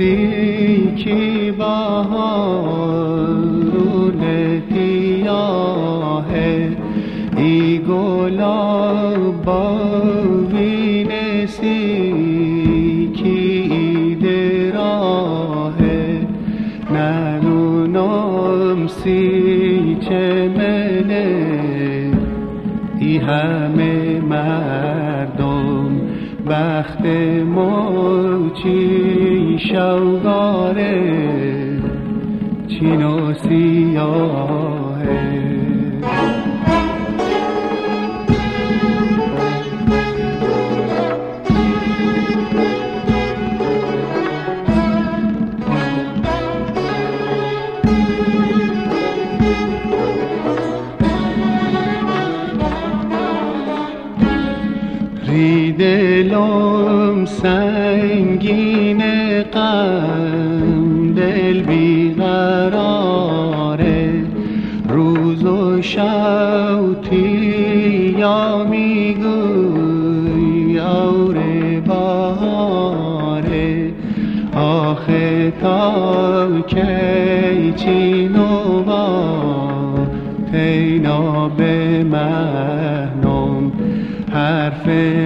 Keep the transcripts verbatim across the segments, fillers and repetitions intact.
موسیقی بهارون تیاهه ای گلاب باوین سیکی دراهه نرونم سی چمنه ای همه مردم بخت موچی شوگاره چین و سیاهه دلم سنگین غم دل بیقراره روز و شوتی یا میگوی آوره بهاره آخه تا کی چین و با تینا به مهنم حرف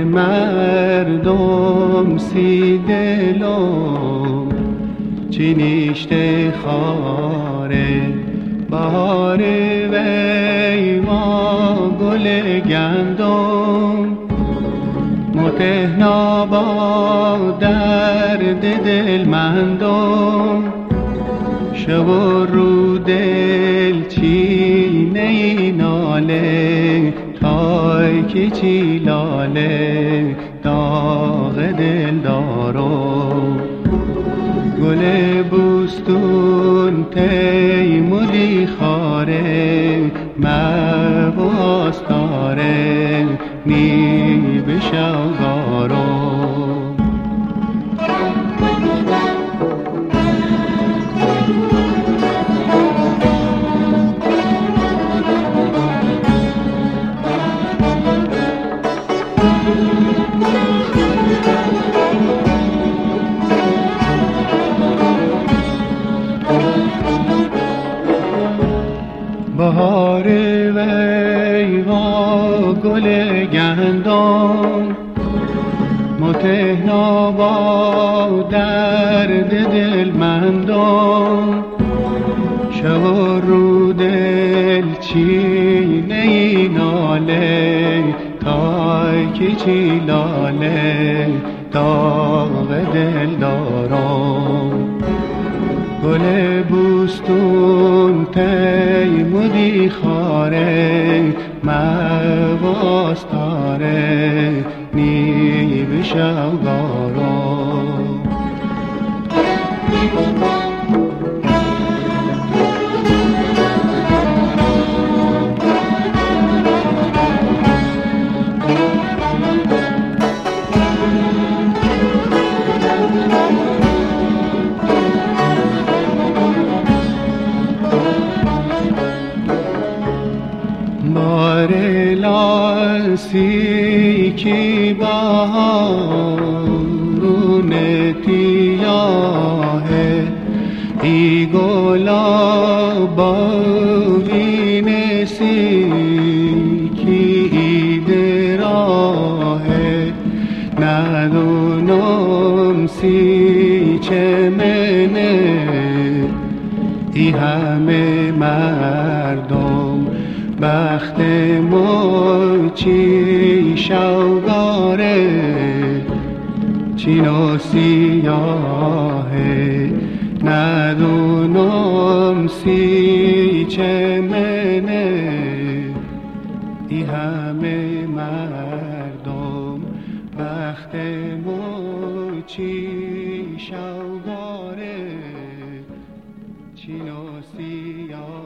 مردم سی دلم چی نیشته خاره بهار وی ما گل گندم متهنا با درد دل مندم شب و رو دل چینه ناله تای که چی لاله داغ دل دارم گل بوستون تیمولی خاره مواز داره نی بشوگارم بهار وی وا گل گندم متهنا با درد دل مندم شب و رو دل چینه ناله تای که چی لاله داغ دل دارم گل بوستون تیمودی خاره مواز تاره نی بشوگارم لاسی کی بهارون تیاهه ای گلاب باوین سیکی دراهه ندونم سی چمنه ای همه مردم بخت موچی شوگاره چین و سیاهه ندونم سی چمنه ای همه مردم بخت موچی شوگاره چین و سیاهه